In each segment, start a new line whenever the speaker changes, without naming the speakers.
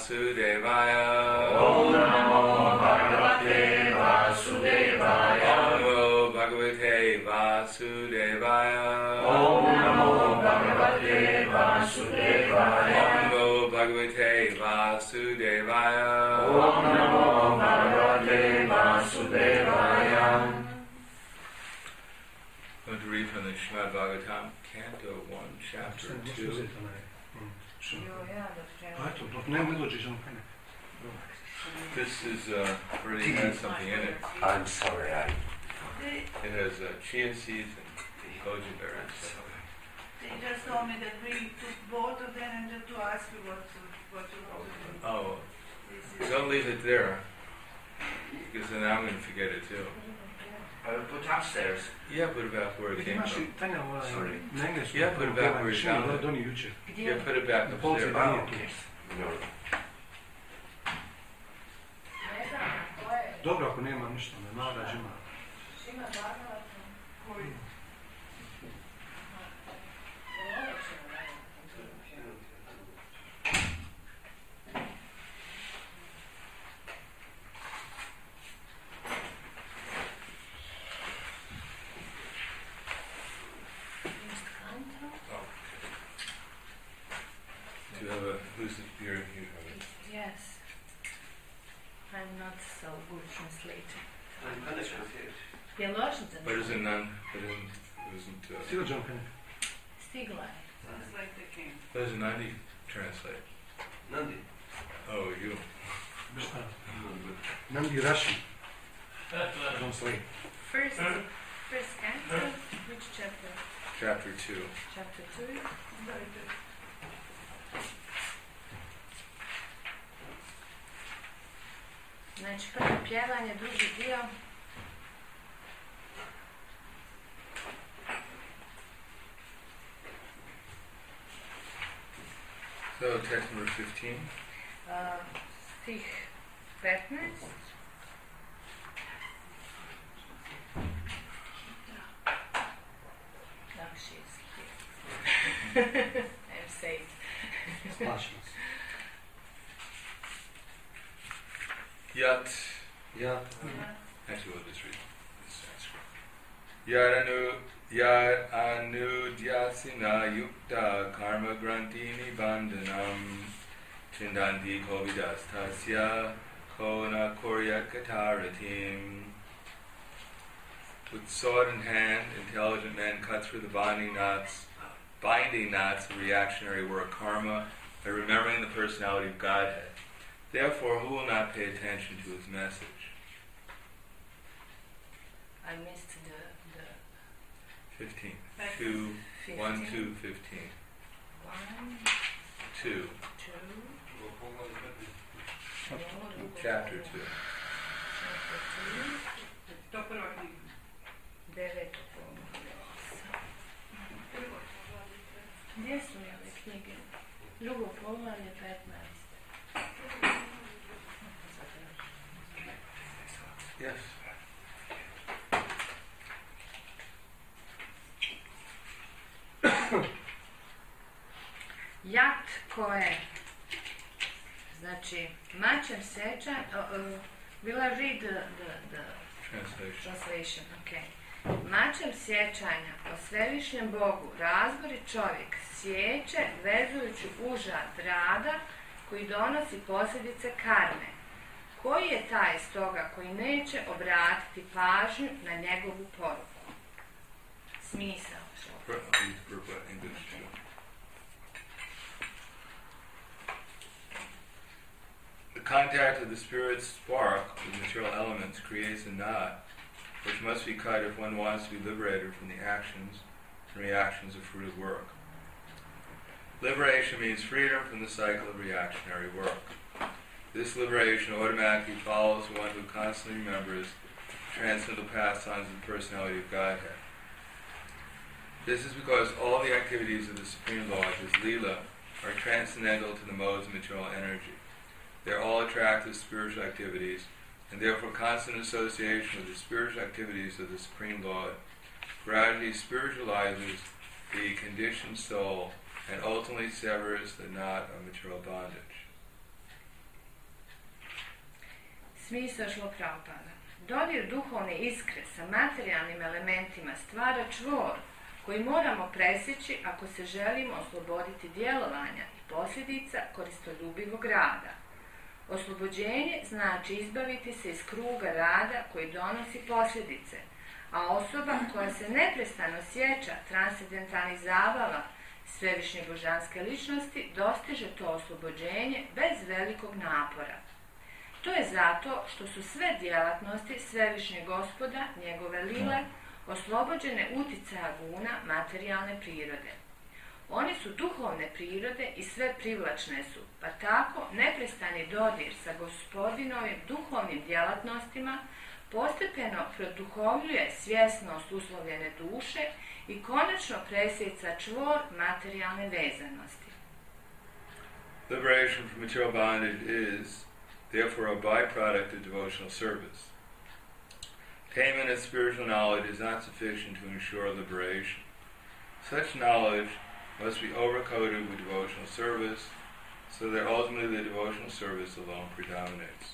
Vasudevaya.
Om Namo Bhagavate Vasudevaya.
Om Namo Bhagavate Vasudevaya.
Om Namo Bhagavate Vasudevaya.
Om Namo Bhagavate Vasudevaya.
Om Namo Bhagavate Vasudevaya.
I'm going to read from the Srimad Bhagavatam, Canto 1, Chapter 2. This is already has something in it.
I'm sorry,
It has chia seeds and goji berries.
They just told me that we took both of them and just to ask you what you want to do.
Oh, don't leave it there, because then I'm going to forget it too.
I will put upstairs.
Yeah, put it back where it came from.
Sorry.
Yeah, put it back where it found it. Yeah, put it back upstairs.
Oh, okay. No.
Dobro, ako nema ništa, ne narađ ima.
Do you have a, who's the, you have it?
Yes. I'm not so good translator.
I'm kind of confused.
But isn't none, but isn't,
Stigo John Penny.
Stigla je.
Sounds like the king.
what does Nandi translate?
Nandi.
Oh, you.
Nandi Rashi. Translate.
First canto, which chapter?
Chapter 2.
Chapter 2.
Very good.
Znači, prvo pjevanje, drugi dio.
So, text number 15.
Stih 15. Oh, she's here. I'm safe.
Splašno se.
Yat.
Ja.
Actually, we'll just read this Sanskrit. Yad anudyasina yukta karma grantini bandhanam chindanti kovidastasya kona koryat kataratim. With sword in hand, intelligent men cut through the binding knots of reactionary work karma by remembering the personality of Godhead. Therefore, who will not pay attention to his message?
I missed the
15.
15.
1, 2, 15.
1,
2.
2.
Chapter 2.
Chapter 2.
To prva knjiga.
9. Gdje su mi ove knjige? Drugo poglavlje 15.
Yes.
Jat koje, znači, mačem seča, will I read the translation? Okay. Mačem sjećanja o svevišnjem Bogu razbori čovjek sjeće vezujući užad rada koji donosi posljedice karme. Koji je taj stoga koji neće obratiti pažnju na njegovu poruku? Smisao.
The contact of the spirit's spark with material elements creates a knot, which must be cut if one wants to be liberated from the actions and reactions of fruited work. Liberation means freedom from the cycle of reactionary work. This liberation automatically follows one who constantly remembers the transcendental pastimes of the personality of Godhead. This is because all the activities of the Supreme Lord, his Leela, are transcendental to the modes of material energy. They are all attractive spiritual activities, and therefore constant association with the spiritual activities of the Supreme Lord gradually spiritualizes the conditioned soul and ultimately severs the knot of material bondage.
Smisao Šrila Prabhupada. Dodir duhovne iskre sa materijalnim elementima stvara čvor koji moramo presjeći ako se želimo osloboditi djelovanja i posljedica koristoljubivog rada. Oslobođenje znači izbaviti se iz kruga rada koji donosi posljedice, a osoba koja se neprestano sjeća transcendentalnih zabava svevišnje božanske ličnosti dostiže to oslobođenje bez velikog napora. To je zato što su sve djelatnosti svevišnjeg Gospoda, njegove lile, oslobođene uticaja guna materijalne prirode. One su duhovne prirode i sve privlačne su, pa tako neprestani dodir sa Gospodinovim duhovnim djelatnostima postepeno produhovljuje svjesnost uslovljene duše i konačno presjeca čvor materijalne vezanosti.
Liberation from material bondage is, therefore, a byproduct of devotional service. Attainment of spiritual knowledge is not sufficient to ensure liberation. Such knowledge must be overcoated with devotional service, so that ultimately the devotional service alone predominates.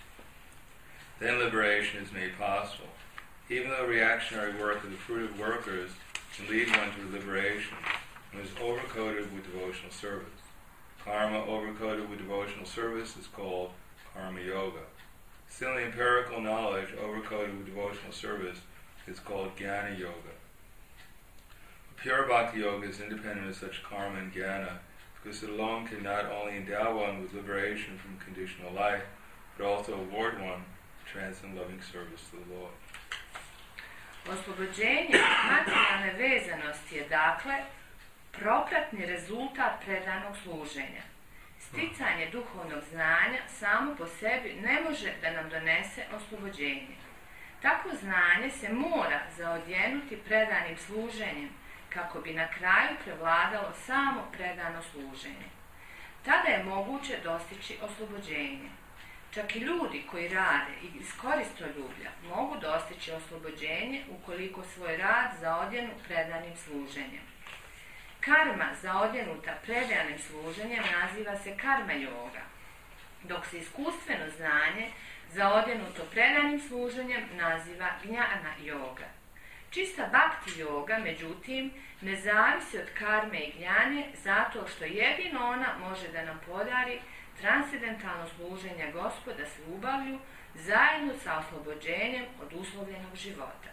Then liberation is made possible. Even though reactionary work of the fruitive workers can lead one to liberation, it is overcoated with devotional service. Karma overcoated with devotional service is called karma yoga. Still, the empirical knowledge overcoated with devotional service is called jnana yoga. Pure bhakti yoga is independent of such karma and jnana because it alone can not only endow one with liberation from conditional life, but also award one transcendent loving service to the Lord.
Oslobođenje materijalne vezanosti je dakle propratni rezultat predanog služenja. Sticanje duhovnog znanja samo po sebi ne može da nam donese oslobođenje. Takvo znanje se mora zaodjenuti predanim služenjem kako bi na kraju prevladalo samo predano služenje. Tada je moguće dostići oslobođenje. Čak i ljudi koji rade iz koristoljublja mogu dostići oslobođenje ukoliko svoj rad zaodjenu predanim služenjem. Karma zaodjenuta predanim služenjem naziva se karma yoga, dok se iskustveno znanje zaodjenuto predanim služenjem naziva gnjana yoga. Čista bhakti yoga, međutim, ne zavisi od karme i gnjane zato što jedino ona može da nam podari transcendentalno služenje Gospoda s ljubavlju zajedno sa oslobođenjem od uslovljenog života.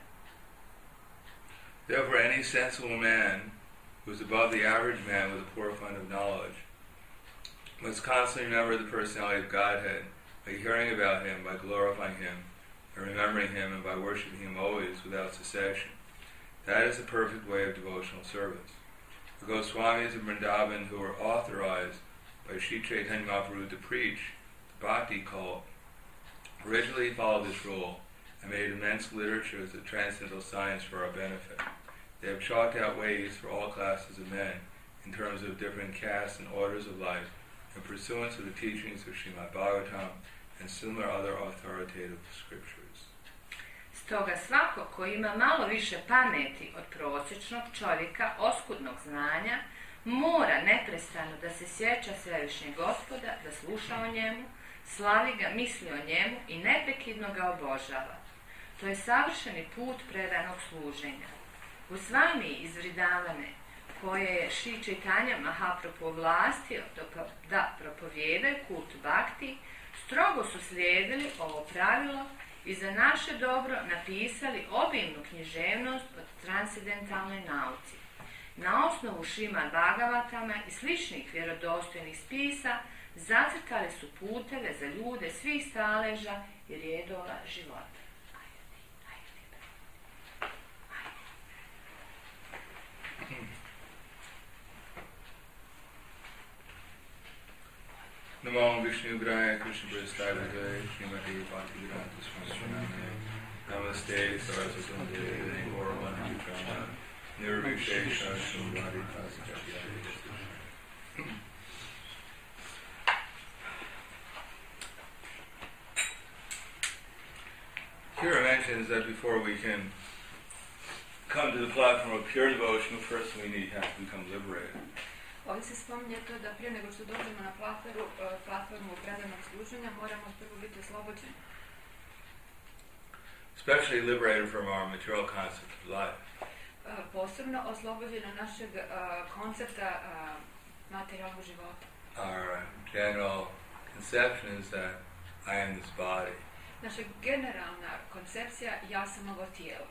Therefore, any sensible man who is above the average man with a poor fund of knowledge must constantly remember the personality of Godhead by hearing about him, by glorifying him, by remembering him, and by worshiping him always without cessation. That is the perfect way of devotional service. The Goswamis of Vrindavan, who were authorized by Sri Chaitanya Mahaprabhu to preach the Bhakti cult, originally followed this rule and made immense literatures of transcendental science for our benefit. They have chalked out ways for all classes of men in terms of different castes and orders of life in pursuance of the teachings of Srimad Bhagavatam and similar other authoritative scriptures.
Stoga svako ko ima malo više pameti od prosječnog čovjeka oskudnog znanja mora neprestano da se sjeća svevišnjeg Gospoda, da sluša o njemu, slavi ga, misli o njemu i neprekidno ga obožava. To je savršeni put predanog služenja. Gosvami iz Vridavane, koje je Sri Chaitanya Mahaprabhu ovlastio da propovijedaju kult bhakti, strogo su slijedili ovo pravilo i za naše dobro napisali obimnu književnost o transcendentalnoj nauci. Na osnovu Srimad Bhagavatama i sličnih vjerodostojnih spisa zacrtali su puteve za ljude svih staleža i rijedova života.
Namo Vishnu Graya Krishna Prasthaya Srimati Bhakti Vedanta Swami Namaste Saraswati Devi Gauravanti Prana Nirvishesha Srimati Prasthaya. Here mentions that before we can come to the platform of pure devotion, first we have to become liberated.
Ovdje se spominje to da prije nego što dođemo na platformu predanog služenja moramo prvo biti oslobođeni.
especially liberated from our material concept of life.
Posebno oslobođeno našeg koncepta materijalnog života.
Our general conception is that I am this body.
Naša generalna koncepcija, ja sam ovo tijelo.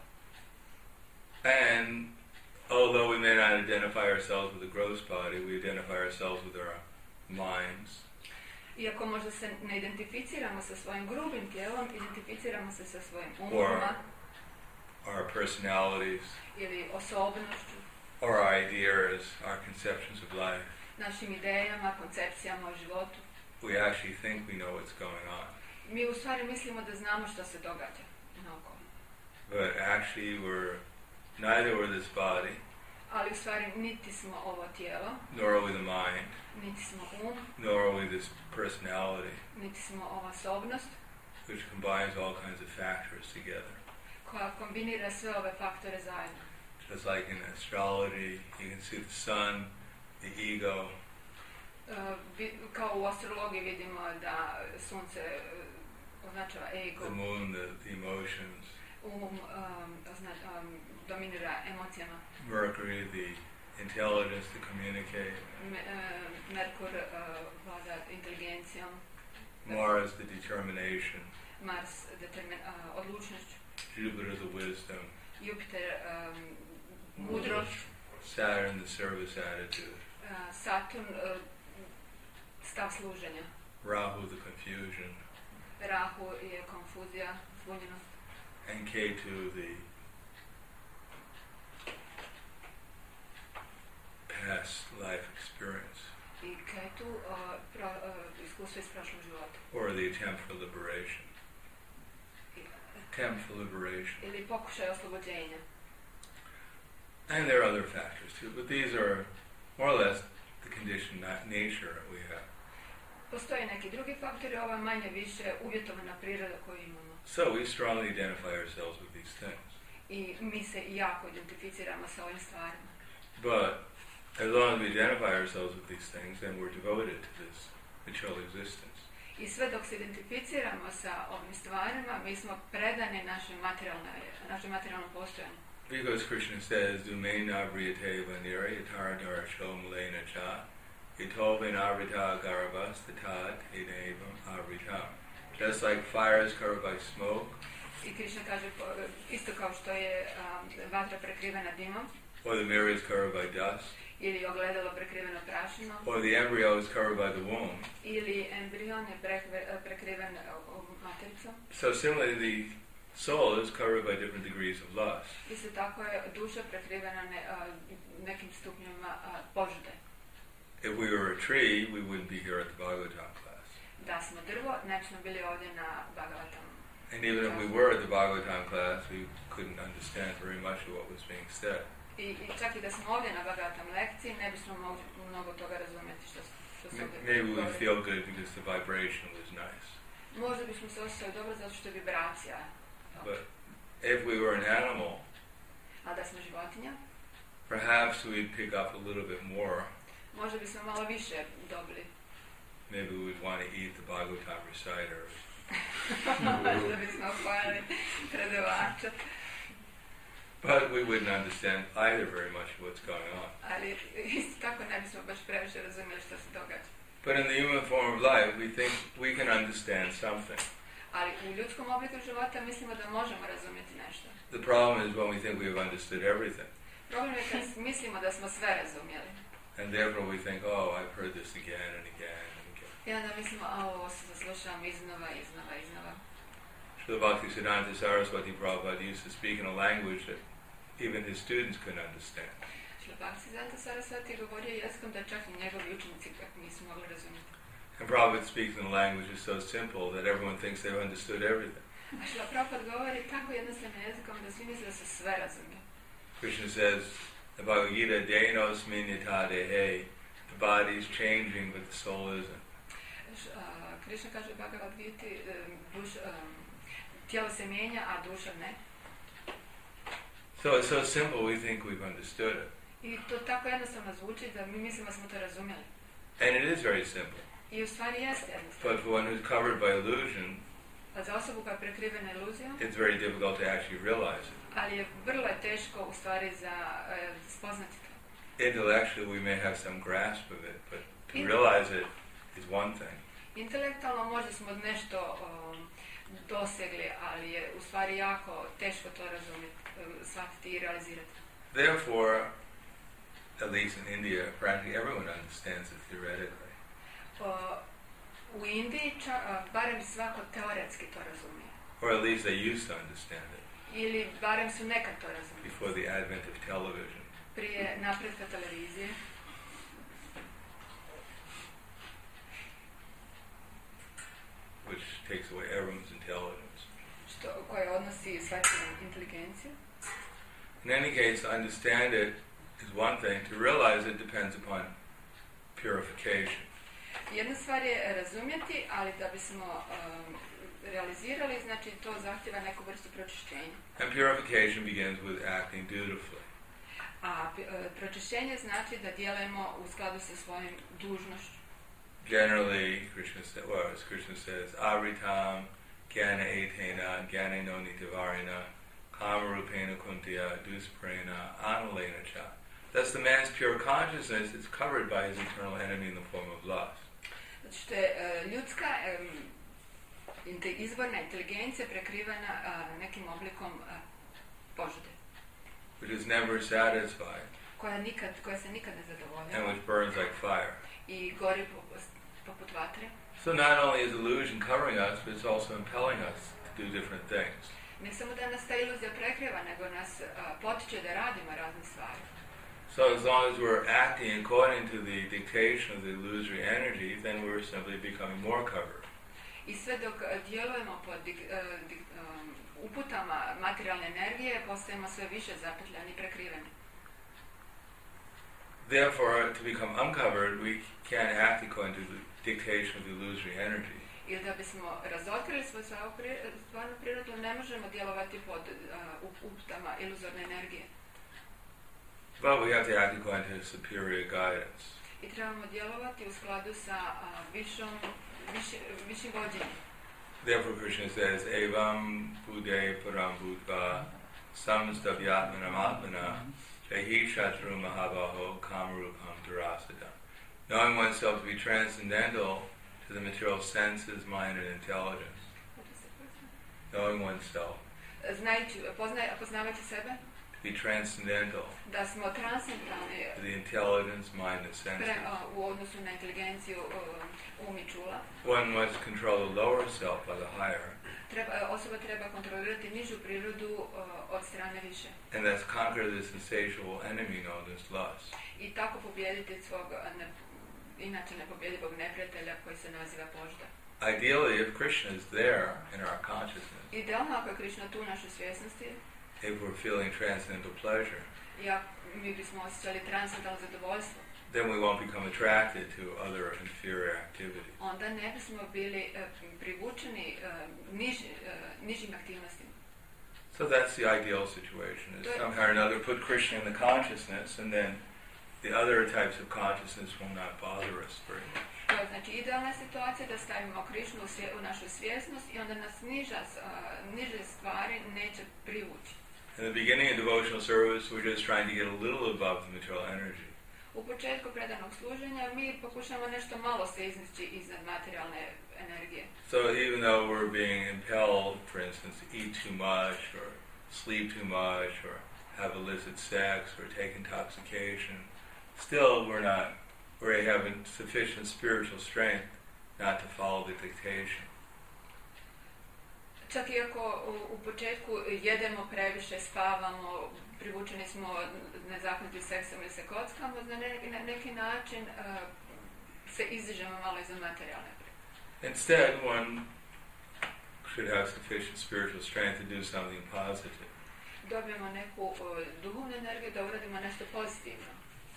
And although we may not identify ourselves with a gross body, we identify ourselves with our minds.
Iako možda se ne identificiramo sa svojim grubim tijelom, identificiramo se sa svojim umima,
our personalities,
ili osobnošću,
or our ideas, our conceptions of life.
našim idejama, koncepcijama o životu.
We actually think we know what's going on.
Mi u stvari mislimo da znamo što se događa naokolo.
But actually neither we're this body,
Ali u stvari niti smo ovo tijelo,
nor are we the mind,
niti smo
nor are we this personality,
niti smo ova osobnost
which combines all kinds of factors together.
koja kombinira sve ove faktore zajedno.
Just like in astrology, you can see the sun, the ego,
Kao u astrologiji vidimo da sunce označava ego,
the moon, the emotions,
dominira emocijama,
Mercury, the intelligence to communicate,
Merkur vlada inteligencijom,
Mars, the determination,
Mars odlučnošću,
Jupiter, the wisdom,
Jupiter mudrošću,
Saturn, the service attitude,
Saturn stav služenja,
Rahu, the confusion,
Rahu je konfuzija, zbunjenost,
and Ketu, the past life experience,
i Ketu iskustvo iz prošlog života.
or the attempt for liberation. Attempt for liberation.
Ili pokušaj oslobođenja.
And there are other factors too, but these are more or less the conditioned nature we have.
Postoje neki drugi faktori, ovo je manje više uvjetovana priroda koju imamo.
So we strongly identify ourselves with these things.
I mi se jako identificiramo sa ovim stvarima.
But as long as we identify ourselves with these things, then we're devoted to this material existence.
I sve dok se identificiramo sa ovim stvarima, mi smo predani našem materijalnom postojanju.
Because Krishna says, Dumena Vriyate Vanira Yatara Darasho Malena Cha Yatove Navrita Garabas Tatad Edevam Avrita. Just like fire is covered by smoke,
I Krishna kaže, isto kao što je vatra prekrivena dimom,
or the mirror is covered by dust,
ili ogledalo prekriveno prašinom,
or the embryo is covered by the womb.
ili embrion je prekriven matericom.
So similarly, the soul is covered by different degrees of lust.
Isto tako je duša prekrivena nekim stupnjima požude.
If we were a tree, we wouldn't be here at the Bhagavatam class.
Da smo drvo, ne bismo bili ovdje na Bhagavatamu.
And even if we were at the Bhagavatam class, we couldn't understand very much of what was being said.
I čak i da smo ovdje na Bhagavatam lekciji, ne bismo mogli mnogo toga razumjeti što se ovdje
Maybe we
govori.
feel good because the vibration was nice.
Možda bismo se osjećali dobro zato što je vibracija.
But if we were an animal,
A da smo životinja,
perhaps we'd pick up a little bit more.
možda bismo malo više dobili.
Maybe we'd want to eat the Bhagavatam reciter.
Možda bismo pojeli predavača.
But we wouldn't understand either very much of what's going on.
Ali isto tako ne bismo baš previše razumjeli što se događa.
But in the human form of life, we think we can understand something.
Ali u ljudskom obliku života mislimo da možemo razumjeti nešto.
The problem is when we think we have understood everything.
Problem je kad mislimo da smo sve razumjeli.
And therefore we think, oh, I've heard this again and again and again.
I onda mislimo, a ovo se zaslušavam iznova.
Srila Bhaktisiddhanta Saraswati Prabhupada used to speak in a language that even his students couldn't understand.
Srila Bhaktisiddhanta Saraswati govorio jezikom da čak i njegovi učenici nisu mogli razumjeti.
And Prabhupada speaks in a language that's so simple that everyone thinks they've understood everything.
A Srila Prabhupada govori tako jednostavnim jezikom da svi misle da se sve razumije.
Krishna says, the Bhagavad Gita, Denos minyata dehe, the body is changing but the soul isn't.
Krishna kaže u Bhagavad Gita, tijelo se mijenja, a duša ne.
So it's so simple we think we've understood it.
I to tako jednostavno zvuči da mi mislimo da smo to razumjeli.
And it is very simple.
I u stvari jeste jednostavno.
But for one who's covered by illusion,
A za osobu koja je prekrivena iluzijom,
it's very difficult to actually realize it.
ali je vrlo teško u stvari za spoznati to.
Intellectually, we may have some grasp of it, but to realize it is one thing.
Intelektualno možda smo nešto dosegli, ali je u stvari jako teško to razumjeti, shvatiti i realizirati.
Therefore, at least in India, practically everyone understands it theoretically.
U Indiji barem svako teoretski to razumije.
Or at least they used to understand it
Ili barem su nekad to razumjeli.
before the advent of television.
Prije napretka televizije.
Which takes away everyone's intelligence.
Koje odnosi shvaćanje inteligencije.
In any case, to understand it is one thing. To realize it depends upon purification.
Jedna stvar je razumjeti, ali da bismo realizirali, znači to zahtjeva neku vrstu pročišćenja.
And purification begins with acting dutifully.
A pročišćenje znači da djelujemo u skladu sa svojim dužnošću.
Generally, as Krishna says, Avritam, Gyana Etena, Gyane no Nitivarina, Kamarupena Kuntiya, Dusprena, Analena Cha. Thus the man's pure consciousness is covered by his eternal enemy in the form of lust.
Znači što je ljudska izvorna inteligencija prekrivena nekim oblikom požude.
Which is never satisfied.
Koja se nikad ne zadovoljava.
And which burns like fire.
I gori poput vatre.
So not only is illusion covering us, but it's also impelling us to do different things.
Ne samo da nas ta iluzija prekriva, nego nas potiče da radimo razne stvari.
So as long as we're acting according to the dictation of the illusory energy, then we're simply becoming more covered.
I sve dok djelujemo pod uputama materijalne energije, postajemo sve više zapetljani i prekriveni.
Therefore, to become uncovered, we can't act according to the dictation of the illusory energy.
I da bismo razotkrili svoju stvarnu prirodu, ne možemo djelovati pod uputama iluzorne energije.
But we have to act according to superior guidance.
I trebamo djelovati u skladu sa višim vođenjem.
Therefore, Krishna says, Evam Bude Param Bhutva Samstavyatmanam Atmana Jahi Shatru Mahabaho Kamarupam Durasadam. Knowing oneself to be transcendental to the material senses, mind, and intelligence. Knowing oneself.
Poznavajući sebe.
To be transcendental.
Da smo transcendentalni.
To the intelligence, mind, and senses.
U odnosu na inteligenciju, um i čula.
One must control the lower self by the higher.
Osoba treba kontrolirati nižu prirodu od strane više.
And thus conquer this insatiable enemy known as lust.
I tako pobijediti svog inače nepobjedivog neprijatelja koji se naziva požuda.
Ideally, if Krishna is there in our consciousness,
idealno ako je Krishna tu u našoj svjesnosti,
if we're feeling transcendental pleasure,
mi bismo osjećali transcendentalno zadovoljstvo,
then we won't become attracted to other inferior activities.
Onda ne bismo bili privučeni nižim aktivnostima.
So that's the ideal situation, is somehow or another put Krishna in the consciousness, and then the other types of consciousness will not bother us very much.
To je znači idealna situacija da stavimo Krishnu u našu svjesnost i onda nas niže stvari neće privući.
In the beginning of devotional service, we're just trying to get a little above the material energy.
U početku predanog služenja mi pokušamo nešto malo se iznići iznad materijalne energije.
So even though we're being impelled, for instance, to eat too much, or sleep too much, or have illicit sex, or take intoxication, still we haven't sufficient spiritual strength not to follow the dictation.
Čak i ako u početku jedemo previše, spavamo, privučeni smo nezakonitim seksom ili se kockamo, na neki način se izdižemo malo iza materijalne.
Instead, one should have sufficient spiritual strength to do something positive.
Dobijemo neku duhovnu energiju da uradimo nešto pozitivno.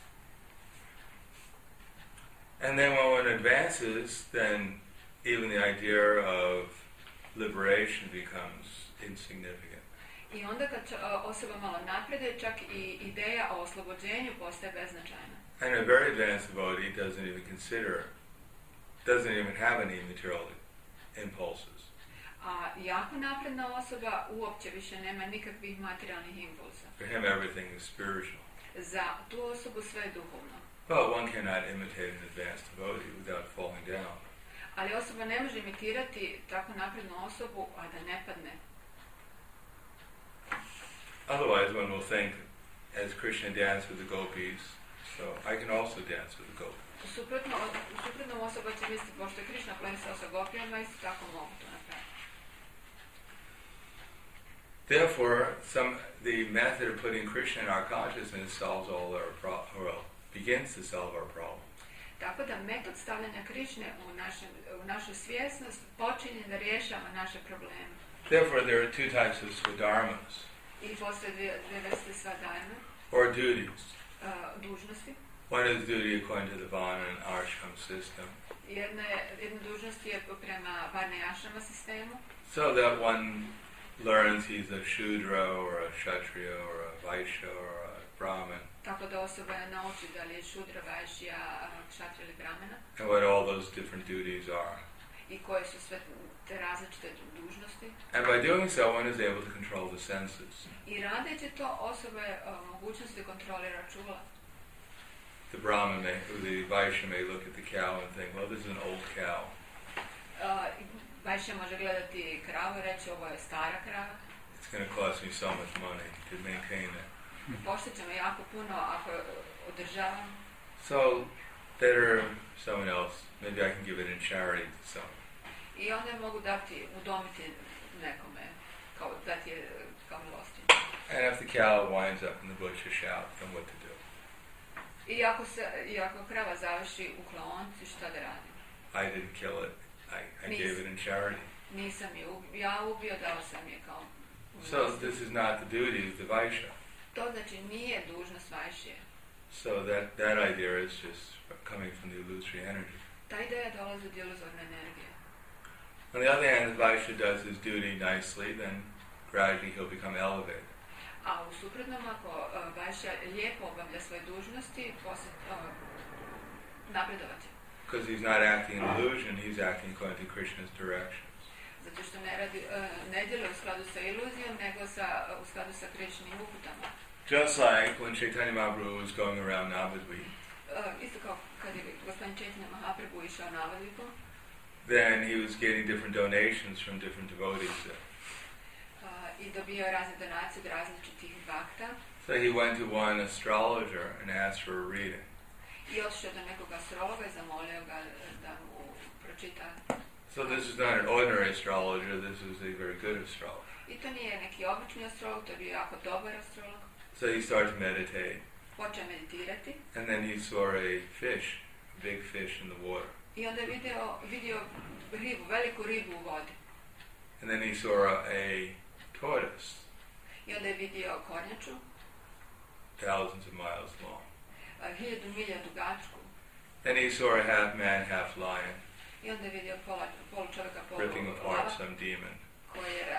And then when one advances, then even the idea of liberation becomes insignificant.
I onda kad osoba malo napreduje, čak i ideja o oslobođenju postaje beznačajna.
And a very advanced devotee doesn't even have any material impulses.
A jako napredna osoba uopće više nema nikakvih materijalnih impulsa.
For him, everything is spiritual.
Za tu osobu sve je duhovno.
Well, one cannot imitate an advanced devotee without falling down.
Ali osoba ne može imitirati tako naprednu osobu, a da ne padne.
Otherwise, one will think, as Krishna danced with the gopis, so I can also dance with the gopis.
Suprotno osoba će misliti, pošto je Krišna plesao sa gopijama, isto tako mogu to napraviti.
Therefore, the method of putting Krishna in our consciousness solves all our begins to solve our problems.
Tako da metod stavljanja Krišne u našu svjesnost počinje da rješava naše probleme.
Therefore, there are two types of swadharmas,
I postoje dvije vrste svadharme,
or duties.
dužnosti.
One is duty according to the Varna and Ashram system,
Jedna dužnost je prema Varna i Ashrama sistemu,
so that one learns he's a Shudra or a Kshatriya or a Vaishya or a Brahmin,
tako da osoba nauči da li je Šudra, Vajšija, Kshatriya ili Brahmana,
and what all those different duties are.
i koje su sve te različite dužnosti.
And by doing so, one is able to control the senses.
I radeći to, osoba je mogućnost da kontrolira čula.
The the Vaishya may look at the cow and think, well, this is an old cow.
Vajšija može gledati kravu i reći, ovo je stara krava.
It's going to cost me so much money to maintain it.
Koštat će me jako puno ako održavam.
So, better someone else. Maybe I can give it in charity to someone.
I onda je mogu dati, udomiti nekome, kao dati je kao milostinju.
And if the cow winds up in the bush to shout, then what to do?
I ako krava završi u klaonici, šta da radim?
I didn't kill it. I gave it in charity.
Nisam je ubio, dao sam je kao
So this is not the duty, it's the Vaishya.
To znači nije dužnost Vajšije.
So that idea is just coming from the illusory energy.
Ta ideja dolazi od iluzorne energije.
On the other hand, if Vaishya does his duty nicely, then gradually he'll become elevated.
A u suprotnom, ako Vajšija lijepo obavlja svoje dužnosti, napredovat će.
Because he's not acting in illusion, he's acting according to Krishna's directions.
Zato što ne djeluje u skladu sa iluzijom, nego u skladu sa Krišnim uputama.
Just like when Chaitanya Mahaprabhu was going around Navadvip,
Isto kao kad je gospodin Chaitanya Mahaprabhu išao Navadvipom,
then he was getting different donations from different devotees there.
I dobio razne donacije od različitih bakta.
So he went to one astrologer and asked for a reading.
I otišao do nekog astrologa i zamolio ga da mu pročita.
So this is not an ordinary astrologer, this is a very good astrologer.
I to nije neki obični astrolog, to je bio jako dobar astrolog.
So he started to meditate.
Počeo meditirati.
And then he saw a fish, a big fish in the water.
I onda je vidio ribu, veliku ribu u vodi.
And then he saw a tortoise.
I onda je vidio kornjaču.
Thousands of miles long.
1000 milja dugačku.
Then he saw a half man, half lion.
I onda je vidio polu čovjeka, polu
ripping apart
lava,
some demon.
koji je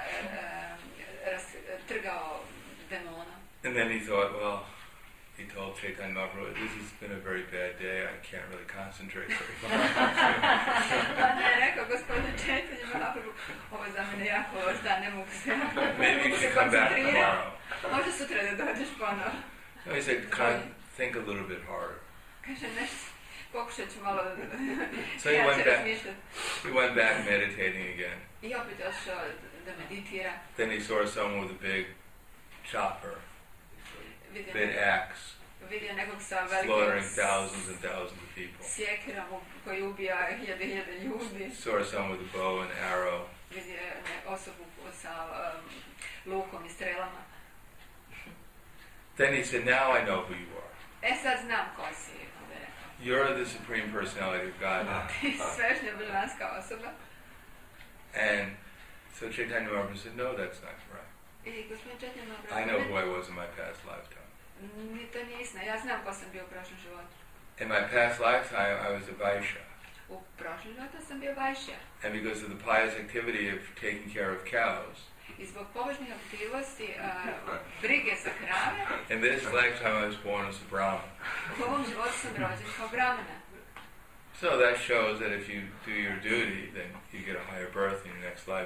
trgao demona.
And then he thought, well, he told Chaitanya Mahaprabhu, this has been a very bad day, I can't really concentrate very much.
Onda je rekao gospodin Chaitanya Mahaprabhu, ovo je za mene jako loš dan, ne mogu se
Maybe you should come back tomorrow.
Možda sutra da dođeš ponovo.
No, he said, think a little bit harder.
Kaže nešto, pokušat ću malo
So he went back.
razmišljati.
He went back meditating again.
I opet ošao da meditira.
Then he saw someone with a big chopper,
Vidio
big axe,
vidio nekog sa velikim
slaughtering thousands and thousands of people.
sjekirom koji ubija hiljade ljudi.
Saw someone with a bow and arrow.
Vidio osobu sa lukom i strelama.
Then he said, now I know who you are.
Sad znam ko si, onda je rekao.
You're the Supreme Personality of Godhead.
Ti si svešnja božanska osoba.
And so Chaitanya Mahaprabhu said, no, that's not right.
I gospodin Chaitanya
I
Mahaprabhu,
know who I was in my past lifetime.
ni to nije istina, ja znam ko sam bio u prošlom životu.
In my past lifetime, I was a Vaishya.
U prošlom životu sam bio Vajšija.
And because of the pious activity of taking care of cows,
I zbog pobožnih aktivnosti, brige za krave,
in this lifetime I was born as a Brahmin.
u ovom životu sam rođen kao Brahmana.
So that shows that if you do your duty, then you get a higher birth in your next lifetime.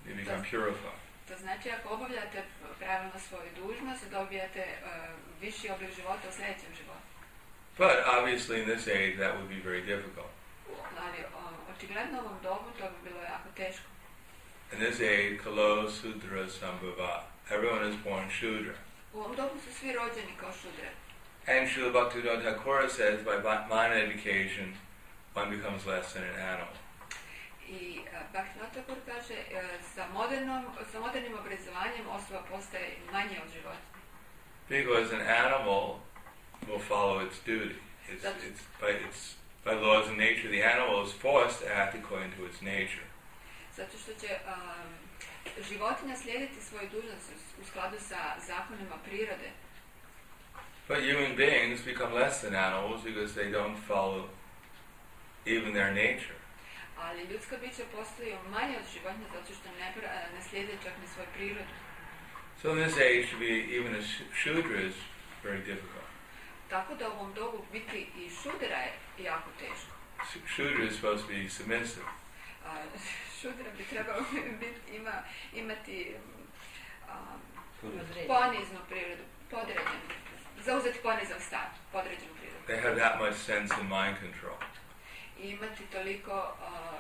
You become purified.
To znači ako obavljate pravilno svoju dužnost, dobijate viši oblik života u sljedećem životu.
But obviously in this age that would be very difficult.
Ali očigledno u ovom dobu to bi bilo jako teško.
In this age, kalo sudra sambhava. Everyone is born Shudra.
U ovom dobu su svi rođeni kao šudre.
And Srila Bhaktivinoda Thakur says, by mind education, one becomes less than an animal.
I Bhaktivinoda Thakur kaže, sa modernim obrazovanjem osoba postaje manje od životinja.
Because an animal will follow its duty. By laws of nature, the animal is forced to act according to its nature.
Zato što će životinja slijediti svoju dužnost u skladu sa zakonima prirode.
But human beings become less than animals because they don't follow even their nature.
Ali ljudska bića postaju manje od životinja zato što ne slijede čak ni svoju prirodu.
So in this age, to be even a Shudra is very difficult.
Tako da u ovom dobu biti i šudra je jako teško.
Shudra is supposed to be submissive.
Šudra bi trebao imati poniznu prirodu, podređenu, zauzeti ponizan stav, podređenu prirodu.
They have that much sense and mind control.
I imati toliko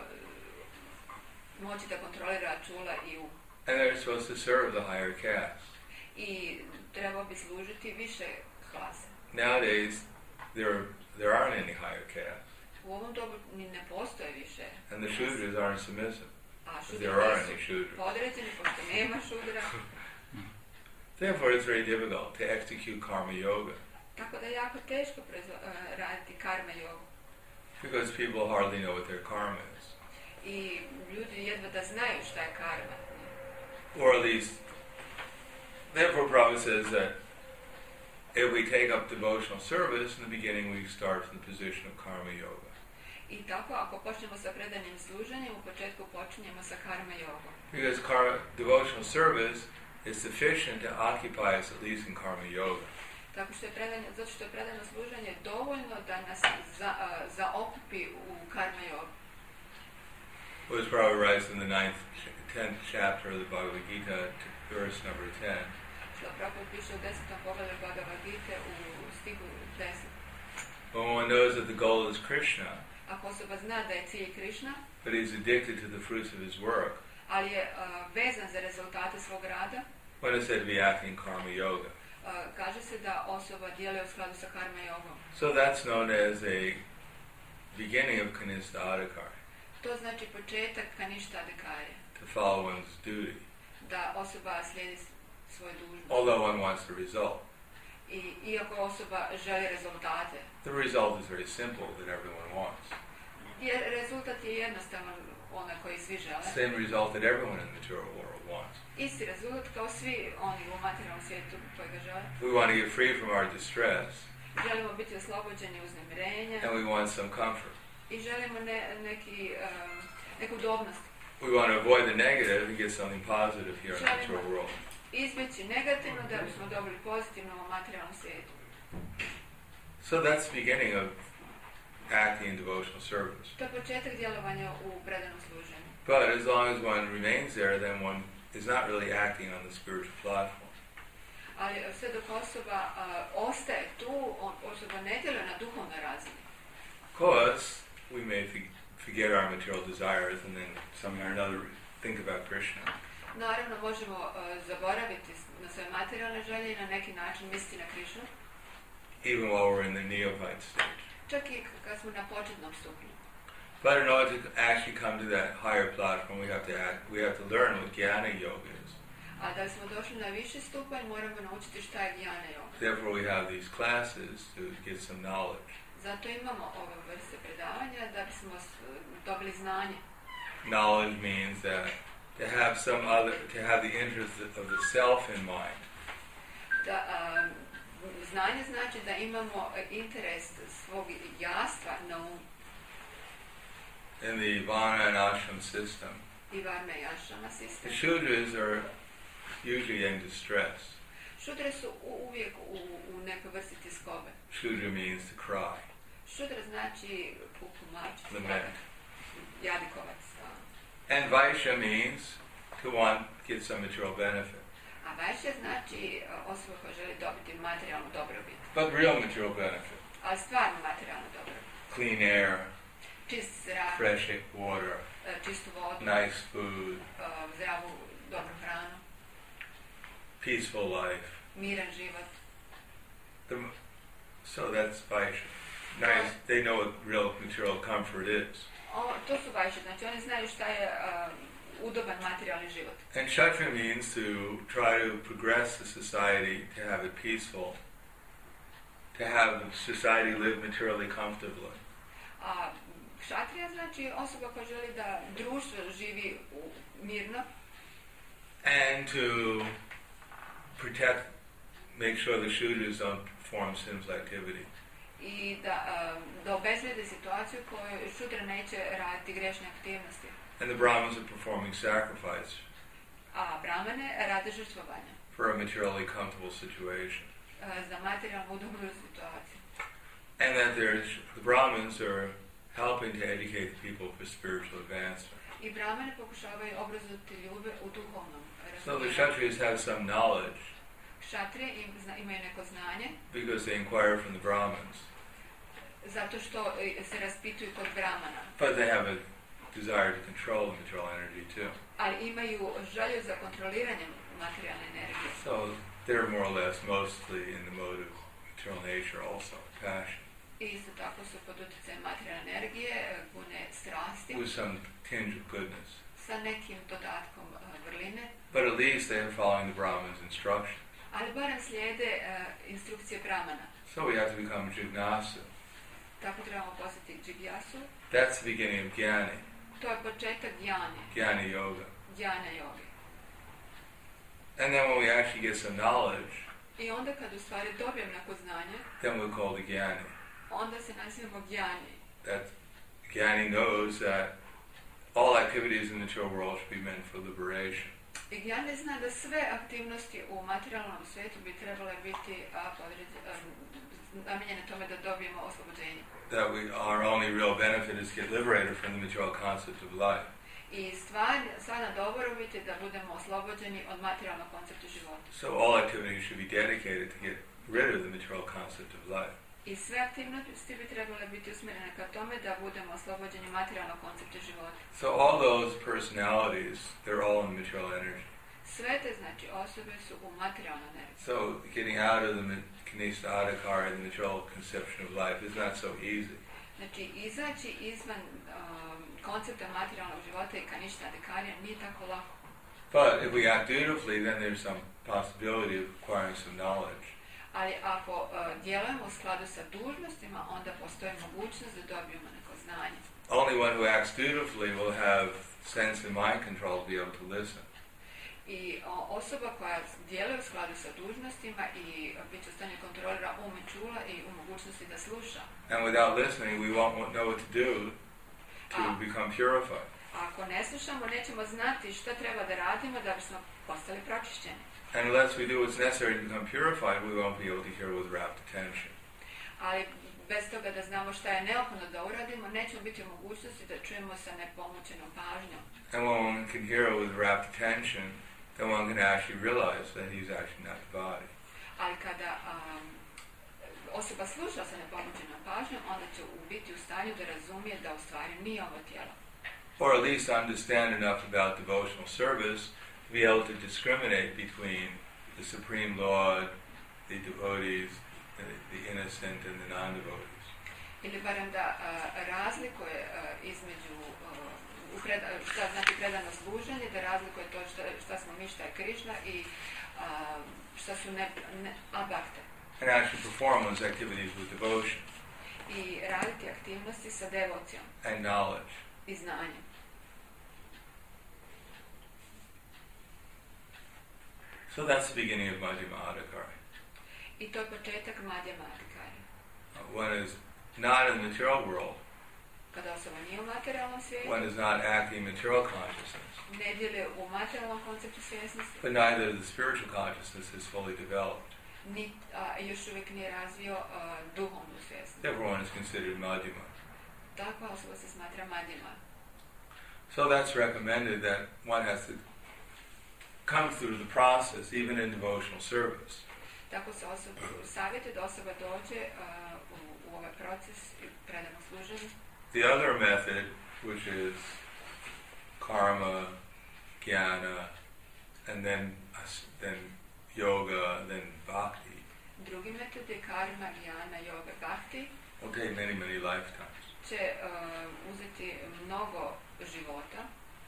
moći da kontrolira čula i um.
And they're supposed to serve the higher caste.
I trebao bi služiti više klase.
Nowadays, there aren't any higher castes.
U ovom dobu ni ne postoje više.
And the Shudras aren't submissive.
A
There are
šudre
any
su
Shudras.
podređeni, pošto nema šudra.
Therefore, it's very difficult to execute karma yoga.
Tako da je jako teško raditi karma jogu.
Because people hardly know what their karma is.
I ljudi jedva da znaju šta je karma.
Or at least, therefore Prabhupada says that if we take up devotional service, in the beginning we start from the position of karma yoga.
I tako, ako počnemo sa predanim služenjem, u početku počinjemo sa karma jogom.
Because devotional service is sufficient to occupy us at least in karma yoga.
Tako što je zato što je predano služenje dovoljno da nas zaokupi u karma jogu.
As Prabhupada writes in the 10th chapter of the Bhagavad Gita, verse number 10.
Što Prabhupada piše u 10. poglavlju Bhagavad Gita u stihu 10.
When one knows that the goal is Krishna,
Ako osoba zna da je cilj Krišna,
but he's addicted to the fruits of his work,
ali je vezan za rezultate svog rada,
one is said to be acting karma yoga.
kaže se da osoba djeluje u skladu sa karma jogom.
So that's known as a beginning of kanista adhikari,
To znači početak kaništa adhikarija,
to follow one's duty,
da osoba slijedi svoju dužnost.
although one wants the result.
I iako osoba želi rezultate,
The result is very simple that everyone wants.
jer rezultat je jednostavan onaj koji svi žele.
Same result that everyone in the material world wants.
Isti rezultat kao svi oni u materijalnom svijetu koji ga žele.
We want to get free from our distress,
Želimo biti oslobođeni uznemirenja
and we want some comfort.
i želimo neku udobnost.
We want to avoid the negative and get something positive here in the material world.
Izbjeći negativno da bismo dobili pozitivno u materijalnom svijetu.
So that's the beginning of acting in devotional service.
To je početak djelovanja u predanom služenju.
But as long as one remains there, then one is not really acting on the spiritual platform.
Ali sve dok osoba ostaje tu, osoba ne djeluje na duhovnoj razini.
Of course, we may forget our material desires and then somehow or another think about Krishna.
Naravno, možemo zaboraviti na svoje materijalne želje i na neki način misliti na Krišnu.
Even while we're in the neophyte stage.
Čak i kad smo na početnom stupnju.
But in order to actually come to that higher platform, we have to learn what jnana yoga is.
A da smo došli na viši stupanj, moramo naučiti šta je jnana yoga.
Therefore, we have these classes to get some knowledge.
Zato imamo ove vrste predavanja da bismo dobili znanje.
Knowledge means that to have the interest of the self in mind.
Znanje znači da imamo interes svog jastva na umu.
In the Varna and Ashram system,
I Varna i Ashrama
the
sistem.
Shudras are usually in distress.
Šudre su uvijek u nekoj vrsti tiskobe.
Shudra means to cry,
Šudra znači puku mač,
lament.
jadikovac.
And Vaishya means to want to get some material benefit.
A Vaishya znači osoba koja želi dobiti materijalnu dobrobit.
But real material benefit.
Ali stvarno materijalnu dobrobit.
Clean air,
Čist zrak,
fresh water,
čistu vodu,
nice food,
zdravu, dobru hranu,
peaceful life.
miran život.
So that's Vaishya. Nice. They know what real material comfort is.
To su Vaishya, znači oni znaju šta je udoban materijalni život.
And Kshatriya means to try to progress the society, to have it peaceful, to have the society live materially comfortably.
A Kshatriya znači osoba koja želi da društvo živi mirno
And to protect, make sure the Shudras don't perform sinful activity.
i da obezbede situaciju koju Šudra neće raditi grešne aktivnosti.
And the Brahmins are performing sacrifice
A Brahmane rade žrtvovanje
for a materially comfortable situation.
za materijalnu udobnu situaciju.
And that the Brahmins are helping to educate the people for spiritual advancement.
I Brahmane pokušavaju obrazovati ljude u duhovnom
So the
razumijevanju.
Kshatriyas have some knowledge
Kšatrije imaju neko znanje
because they inquire from the Brahmins.
zato što se raspituju kod Brahmana,
But they have a desire to control the material energy too.
ali imaju želju za kontroliranjem materijalne energije.
So they're more or less mostly in the mode of material nature also, passion,
I isto tako su pod utjecajem materijalne energije, pune strasti,
with some tinge of goodness.
sa nekim dodatkom vrline,
But at least they are following the Brahman's instruction.
ali barem slijede instrukcije Brahmana.
So we have to become jignasu.
Tako trebamo postati džigjasu.
That's the beginning of jnani,
To je početak djane,
jnani yoga.
djana joge.
And then when we actually get some knowledge,
I onda kad u stvari dobijem neko znanje,
then we'll call the jnani.
onda se nazivamo djani.
That jnani knows that all activities in the material world should be meant for liberation.
I djani zna da sve aktivnosti u materijalnom svijetu bi trebale biti namijenjene tome da dobijemo oslobođenje.
That our only real benefit is to get liberated from the material concept of life.
I stvarna dobrobit je da budemo oslobođeni od materijalnog koncepta života.
So all activities should be dedicated to get rid of the material concept of life.
I sve aktivnosti bi trebale biti usmjerene ka tome da budemo oslobođeni materijalnog koncepta života.
So all those personalities, they're all in material energy.
Sve te znači osobe su u materijalnoj energiji.
So getting out of the Kanishta Adhikara, the material conception of life, is not so easy.
Znači izaći izvan koncepta materijalnog života i Kaništa Adhikarya nije tako lako.
But if we act dutifully, then there's some possibility of acquiring some knowledge.
Ali ako djelujemo u skladu sa dužnostima, onda postoji mogućnost da dobijemo neko znanje.
Only one who acts dutifully will have sense and mind control to be able to listen.
I osoba koja djeluje u skladu sa dužnostima i bit će u stanju kontrolira um i čula i u mogućnosti da sluša.
And without listening, we won't know what to do to become purified.
Ako ne slušamo, nećemo znati šta treba da radimo da bismo postali pročišćeni.
And unless we do what's necessary to become purified, we won't be able to hear with rapt attention.
Ali bez toga da znamo šta je neophodno da uradimo, nećemo biti u mogućnosti da čujemo sa nepomućenom pažnjom.
And when one can hear with rapt attention, then one can actually realize that he's actually not the body.
Ali kada osoba sluša sa nepomućenom pažnjom, onda će biti u stanju da razumije da u stvari nije ovo tijelo.
Or at least understand enough about devotional service to be able to discriminate between the Supreme Lord, the devotees, the innocent and the non-devotees.
Ili barem da razlikuje između šta znači predano služenje, da razlikuje to šta smo mi, šta je Krišna i šta su abhakte.
And actually perform those activities with devotion.
I raditi aktivnosti sa devocijom.
And knowledge.
I znanjem.
So that's the beginning of Madhyama Adhikara.
I to je početak Madhyama Adhikara.
One is not in the material world.
Kada osoba nije u materijalnom svijetu.
One is not acting material consciousness.
Ne djeluje u materijalnom konceptu svjesnosti.
But neither the spiritual consciousness is fully developed.
Još uvijek nije razvio duhovnu svjesnost.
Everyone is considered Madhyama.
Takva osoba se smatra Madhyama.
So that's recommended that one has to come through the process, even in devotional service.
Tako se savjetuje da osoba dođe u ovaj proces predanog služenja.
The other method, which is karma, jnana, and then yoga, then bhakti,
Drugi metod je karma, jnana, yoga, bhakti.
will take many, many lifetimes.
Će uzeti mnogo života.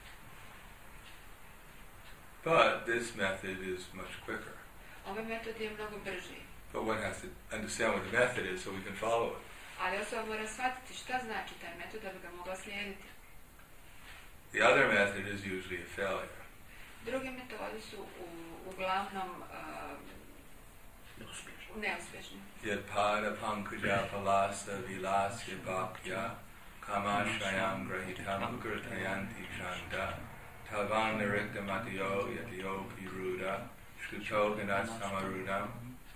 But this method is much quicker.
Ovaj metod je mnogo brži.
But one has to understand what the method is so we can follow it.
Ali osoba mora shvatiti šta znači taj metod da bi ga mogla slijediti.
The other method is usually a failure.
Druge metode su uglavnom neuspješne.
Yad pada pankaja palasa vilasya bhakya kamashayam grahitam ugratayanti chanda talvan nirikta matiyo yatiyo piruda shkuto ganat samarudam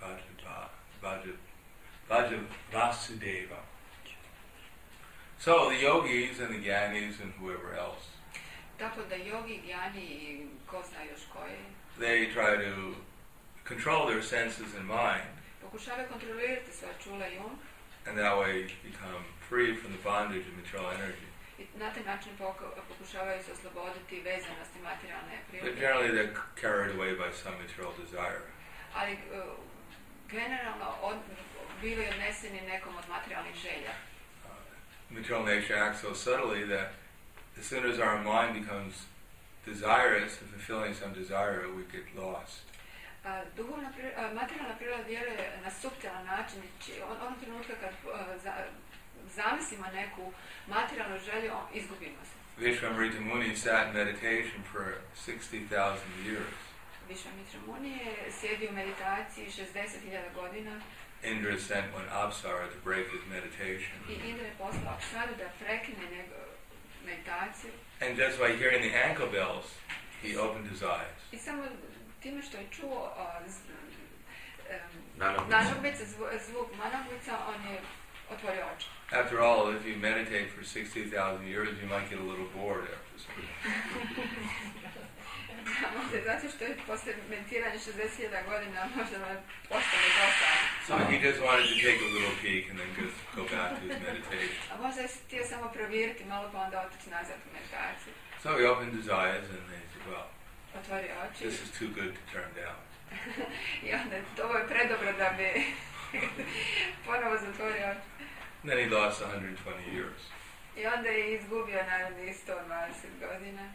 vaja vasudeva. So the yogis and the jnanis and whoever else,
Tako da jogi, jnani i ko zna još koje,
they try to control their senses and mind,
pokušavaju kontrolirati svoje čula i um
and that way become free from the bondage of material energy.
i na taj način pokušavaju se osloboditi vezanosti materijalne
But
prirode.
generally they're carried away by some material desire.
Ali generalno bili odneseni nekom od materijalnih želja.
Material nature acts so subtly that as soon as our mind becomes desirous and fulfilling some desire, we get lost.
Materijalna priroda djeluje na suptilan način. Onog trenutka kad zamislimo neku materijalnu želju, izgubimo se.
Vishwamrita Muni sat in meditation for 60,000 years.
Višvamitra Muni je sjedio u meditaciji 60.000 godina.
Indra sent one Apsara to break his meditation.
I Indra je poslao Apsaru da prekine njegovu meditaciju.
And just by hearing the ankle bells, he opened his eyes.
I samo time što je čuo
Nanogvica.
zvuk manogvica, on je otvorio oči.
After all, if you meditate for 60,000 years, you might get a little bored after some time.
Zato što je posle meditiranja 60.000 godina možda vam postane dosta.
So he just wanted to take a little peek and then just go back to his meditation.
A možda je htio samo provjeriti malo pa onda otići nazad u meditaciju.
So he opened his eyes and they said, well,
Otvorio oči.
this is too good to turn down.
I onda ovo je predobro da bi ponovo zatvorio oči.
And then he lost 120 years.
I onda je izgubio naravno 120 godina.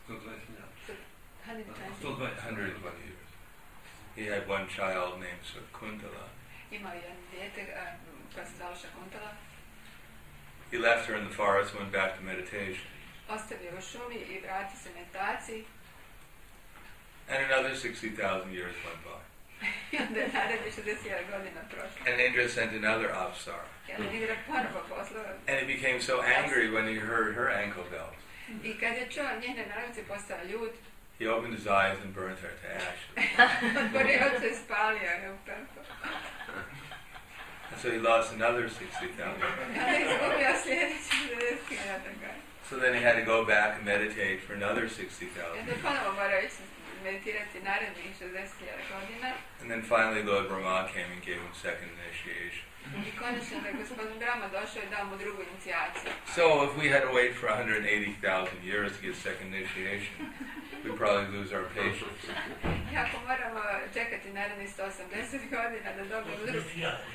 120 years. He had one child named Shakuntala.
Imao je jedan dijete koja se zvala Shakuntala.
He left her in the forest, went back to meditation.
Ostavio u šumi i vratio se meditaciji.
And another 60,000 years went by.
I onda je narednih 60.000 godina prošlo.
And Indra sent another Apsara.
I onda Indra ponovo poslao.
And he became so angry when he heard her ankle bells.
I kad je čuo njene naravnice postao ljud,
He opened his eyes and burned her to ashes.
otvorio oči i spalio je u pepelu.
And so he lost another 60,000.
I onda je izgubio sljedeći 60.000 godina.
So then he had to go back and meditate for another 60,000.
I onda je ponovo morao ići meditirati narednih 60.000 godina.
And then finally Lord Brahma came and gave him second initiation.
I konačno da je gospodin Brahma došao i dao mu drugu inicijaciju.
So if we had to wait for 180,000 years to get second initiation, we'd probably lose our patience.
I ako moramo čekati narednih 180 godina da dobijemo drugu.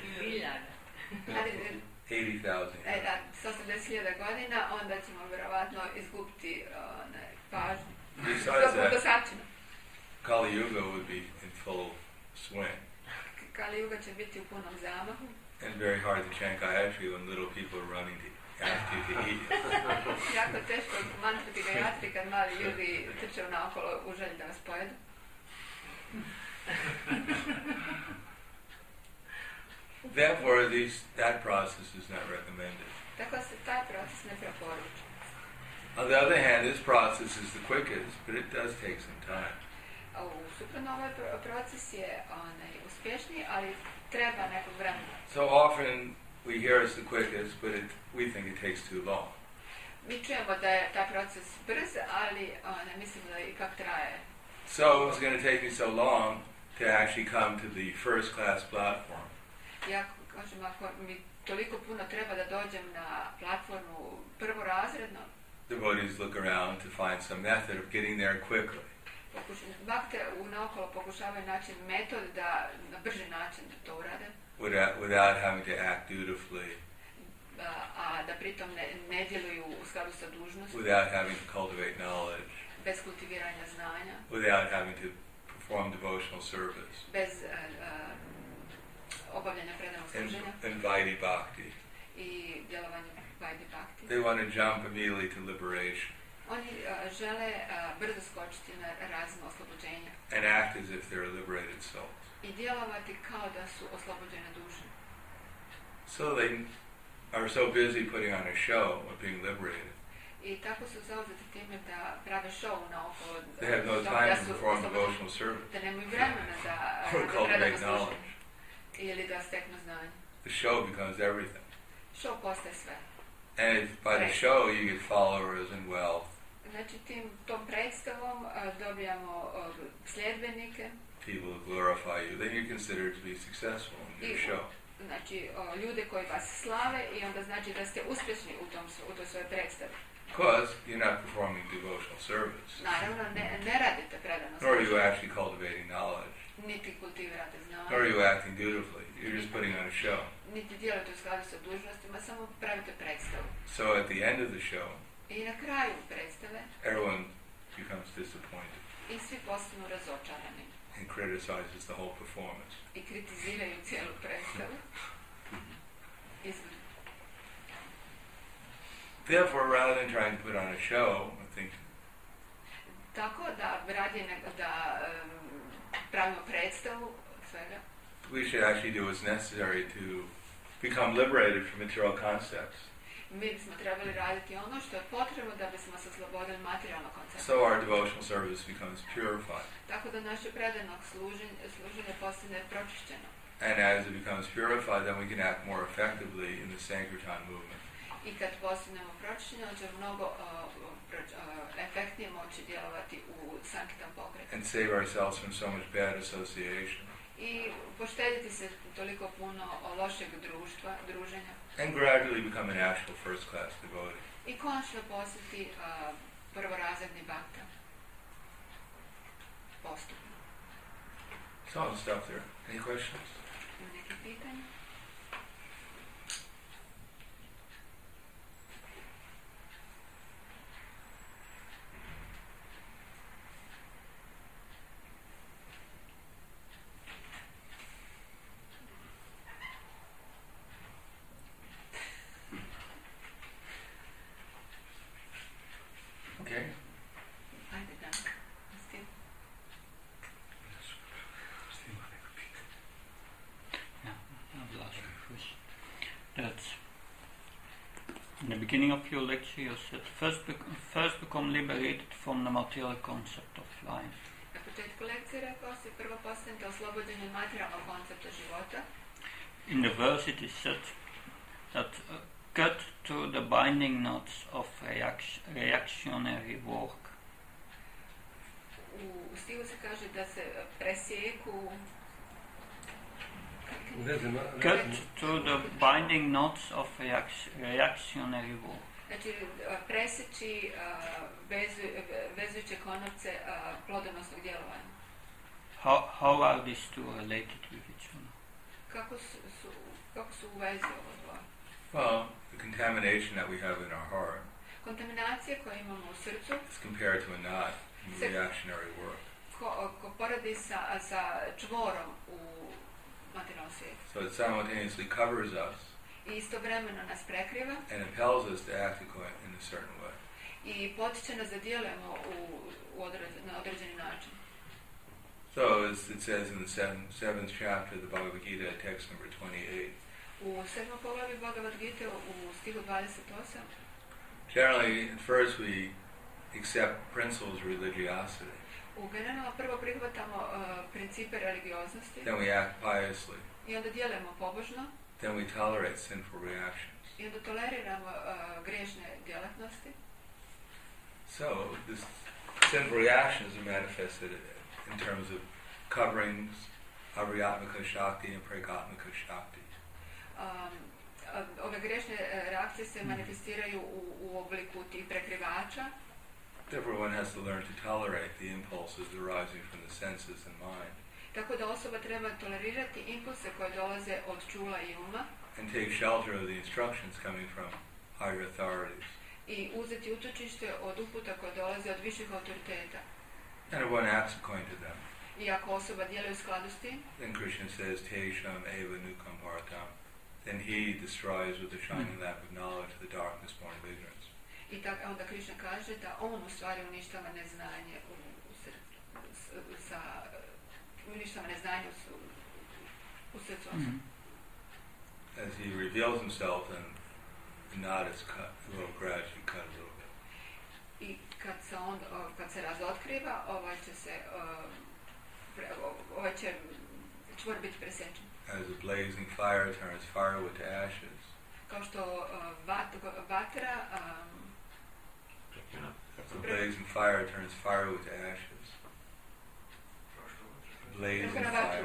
80,000.
Da, 180.000 godina, onda ćemo vjerovatno izgubiti pažnju.
Besides that,
Dosačinu.
Kali Yuga would be in full swing.
Kali Yuga će biti u punom zamahu.
And very hard to chant Gayatri when little people are running to ask you to eat.
Jako teško mantrati Gayatri kad mali ljudi trče naokolo u želji da vas pojedu.
Therefore, that process is not recommended.
Tako se taj proces ne preporuča.
On the other hand, this process is the quickest, but it does take some time.
A u suprotno ovaj proces je uspješniji, ali treba nekog vremena.
So often we hear it's the quickest, but we think it takes too long.
Mi čujemo da je taj proces brz, ali ne mislimo da ipak traje.
So it was going to take me so long to actually come to the first class platform.
Ja kažem, ako mi toliko puno treba da dođem na platformu prvorazredno,
Devotees look around to find some method of getting there quickly.
Bakte unaokolo pokušavaju naći metod da na brži način da to urade,
Without having to act dutifully,
a da pritom ne djeluju u skladu sa dužnosti,
without having to cultivate knowledge,
bez kultiviranja znanja,
without having to perform devotional service,
bez obavljanja predanog služenja
and Vaidhi Bhakti.
i djelovanja Vaidhi Bhakti.
They want to jump immediately to liberation
Oni žele brzo skočiti na razinu oslobođenja
and act as if they're liberated souls.
i djelovati kao da su oslobođene duše.
So they are so busy putting on a show of being liberated.
I tako su zauzeti time da prave show naokolo,
They have no time to perform devotional service
da nemaju vremena da
or
rade
cultivate
predano
knowledge.
služenje ili da steknu znanje.
The show becomes everything.
Show postaje sve.
And if by the show you get followers and wealth,
Znači tom predstavom dobijamo sljedbenike,
people who glorify you, then you're considered to be successful in your show.
znači ljude koji vas slave i onda znači da ste uspješni u toj svojoj predstavi.
Because you're not performing devotional service,
Naravno, ne radite predano
nor are you
služenje,
actually cultivating knowledge,
niti kultivirate
nor are
znanje,
you acting dutifully. You're just putting on a show.
niti djelujete u skladu sa dužnostima, samo pravite predstavu.
So at the end of the show,
I na kraju predstave
everyone becomes disappointed
i svi postanu razočarani
and criticizes the whole performance.
i kritiziraju cijelu predstavu. Izgled.
Therefore, rather than trying to put on a show, I think
Tako da radije nego da pravimo predstavu svega,
we should actually do what's necessary to become liberated from material concepts.
mi bismo trebali raditi ono što je potrebno da bismo se oslobodili materijalnog koncepta.
So our devotional service becomes purified.
Tako da naše predanog služenje postane pročišćeno.
And as it becomes purified, then we can act more effectively in the Sankirtan movement.
I kad postanemo pročišćeni, on će mnogo efektnije moći djelovati u Sankirtan pokretu.
And save ourselves from so much bad association.
I poštediti se toliko puno lošeg druženja.
And gradually become an actual first class devotee.
I konačno postati prvorazredni bhakta. Postupno.
So I'll stop there. Any questions?
Ima neke pitanje?
Okay.
Ajde, da. Stil.
That in the beginning of your lecture you said first become liberated from the material concept of life.
Na početku lekcije rekao si prvo postanete oslobođeni od materijalnog koncepta života.
In the verse it is said that cut to the binding knots of reactionary work.
U stilu se kaže da se presjeku
Cut to the binding knots of reactionary work.
znači preseći vezujuće konopce plodonosnog djelovanja.
How are these two related with each other?
Kako su u vezi ovo dva?
Well, the contamination that we have in our heart
Kontaminacije koje imamo u srcu
is compared to a knot in reactionary work.
ko poradi sa čvorom u materijalnom svijetu.
So it simultaneously covers us
I istovremeno nas prekriva
and impels us to act in a certain way.
i potiče nas da djelujemo na određeni način.
So as it says in the seventh chapter of the Bhagavad Gita, text number 28,
U 7. poglavlju Bhagavad Gita u stihu 28
generally at first we accept principles of religiosity,
generalno prvo prihvatamo principe religioznosti
then we act piously,
i onda djelujemo pobožno
then we tolerate sinful reactions.
i onda toleriramo grešne djelatnosti.
So this sinful reactions are manifested in terms of coverings, Avriyatmaka Shakti and Pragatmaka Shakti.
Ove grešne reakcije se manifestiraju u obliku tih prekrivača.
Therefore, one has to learn to tolerate the impulses arising from the senses and mind.
Tako da osoba treba tolerirati impulse koje dolaze od čula i uma
And take shelter of the instructions coming from higher authorities.
i uzeti utočište od uputa koje dolaze od viših autoriteta.
And if one acts according to them,
I ako osoba djeluje u skladu s tim,
then Krishna says, Tesham eva nukam bharatam. Then he destroys with the shining lamp of knowledge the darkness born of ignorance.
i onda Krišna kaže da on u stvari uništava neznanje uništava neznanje u srcu osobe.
As he reveals himself, then the knot is cut, a little gradually cut a little bit.
I kad se razotkriva, ovaj će čvor biti presečen.
As a blazing fire turns firewood to ashes,
Kao što vatra
a blazing fire turns firewood to ashes. Blazing fire.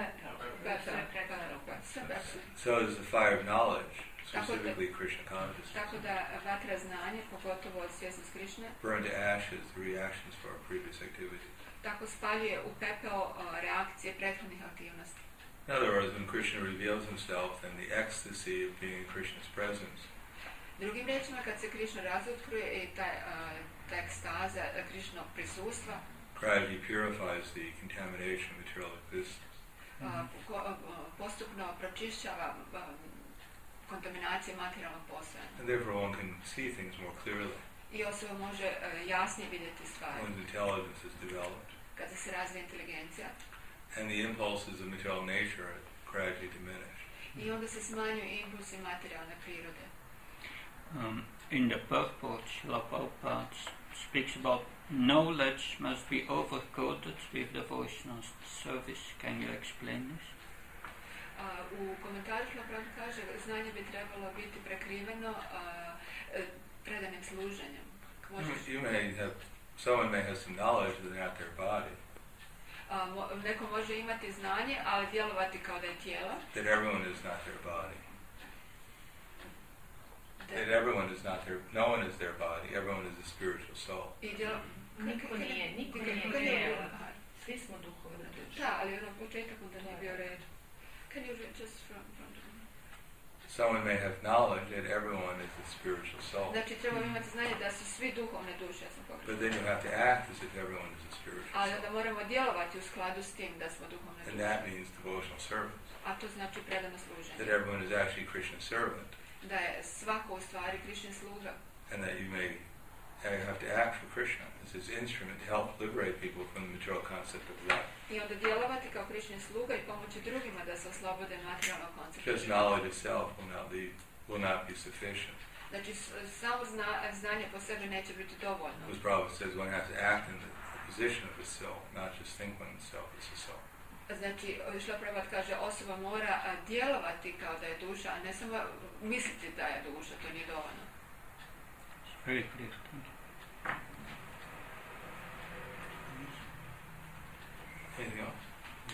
So does the fire of knowledge, specifically Krishna consciousness,
tako da vatra znanje, pogotovo od svjesnost Krišne,
burn to ashes the reactions for our previous activities.
tako spaljuje u pepeo reakcije prethodnih aktivnosti.
In other words, when Krishna reveals himself, then the ecstasy of being in Krishna's presence
Drugim riječima, kad se Krišna razotkrije i ta ekstaza Krišnog prisustva
gradually purifies the contamination of material existence.
postupno pročišćava kontaminacije materijalnog postojanja.
And therefore one can see things more clearly.
I osoba može jasnije vidjeti stvari.
One's intelligence is developed.
Kada se razvije inteligencija.
And the impulses of material nature are gradually diminished.
I onda se smanjuju impulsi materijalne prirode.
In the purport, Srila Prabhupada speaks about knowledge must be overcoated with devotional service. Can you explain this?
U komentaru Srila Prabhupada kaže znanje bi trebalo biti prekriveno predanim služenjem.
Someone may have some knowledge but not their body.
Neko može imati znanje, ali djelovati kao da je tijelo.
That everyone is not their body. That everyone is not their, no one is their body, everyone is a spiritual soul.
Niko nije tijelo. Svi smo duhovna duša.
Da, ali ono početak onda nije bio red. Can you read just from
Someone may have knowledge that everyone is a spiritual soul.
Znači trebamo imati znanje da su svi duhovne duše.
But then you have to act as if everyone is a spiritual
ali
soul.
onda moramo djelovati u skladu s tim da smo duhovne
And
duše.
that means devotional service.
A to znači predano služenje.
That everyone is actually Krishna's servant.
Da je svako u stvari Krišin sluga.
And that you have to act for Krishna as his instrument to help liberate people from the material concept of life.
I onda djelovati kao Krišin sluga i pomoći drugima da se oslobode materijalnog koncepta.
Just knowledge itself will not be sufficient.
Znači samo znanje po sebi neće biti dovoljno.
Because Prabhupada says one has to act in the position of a soul, not just think one himself is a soul.
Znači, Srila Prabhupada kaže, osoba mora djelovati kao da je duša, a ne samo misliti da je duša, to nije dovoljno.
Very clear, thank you.
Anything else?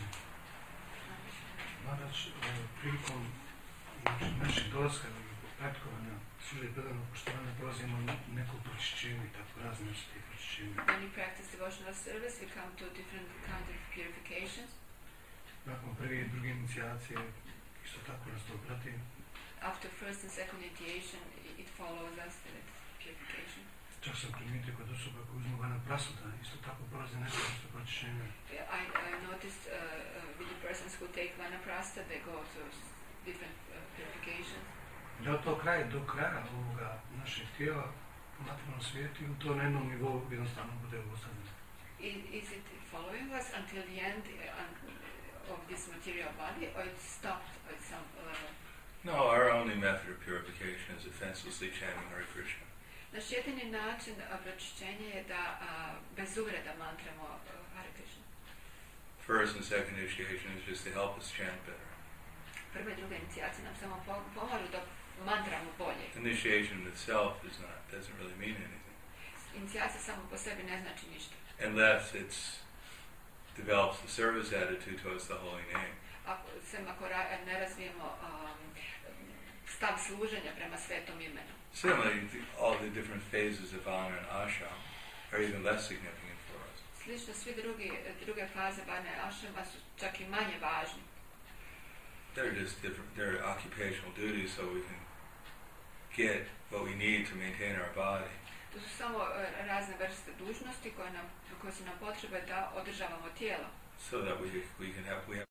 Maharaj, prilikom našeg dolaska i pretkovanja službe predanog poštovanja prolazimo neko pročišćenje i tako razne vrste pročišćenja.
When you practice devotional service, we come to different kinds of purifications.
Nakon prve i druge inicijacije, isto tako nas to prati.
After first and second initiation, it follows us with purification.
Čak sam primijetio kod osoba koji uzmu vana prasuta, isto tako prolaze neko vrste pročišćenja.
I noticed with the persons who take vanaprastha, they go to different purifications.
Do kraja ovoga našeg tijela u materijalnom svijetu i to na jednom nivou jednostavno bude ostavljeno.
Is it following us until the end of this material body, or it stopped at some level?
No, our only method of purification is offenselessly chanting Hare Krishna.
Naš jedini način pročišćenja je da bez uvreda mantramo Hare Krishna.
First and second initiation is just to help us chant better.
Prva i druga inicijacija nam samo pomažu da mantramo bolje.
Initiation itself doesn't really mean anything.
Inicijacija samo po sebi ne znači ništa.
Unless it's develops the service attitude towards the holy name.
Ako ne razvijemo stav služenja prema svetom imenu.
Similarly, all the different phases of Vana and Ashram are even less significant for us.
Slično, druge faze Vana i Ashrama su čak i manje važni.
They're just different, they're occupational duties so we can get what we need to maintain our body.
To su samo razne vrste dužnosti koje su nam potrebe da održavamo tijelo.
So that we have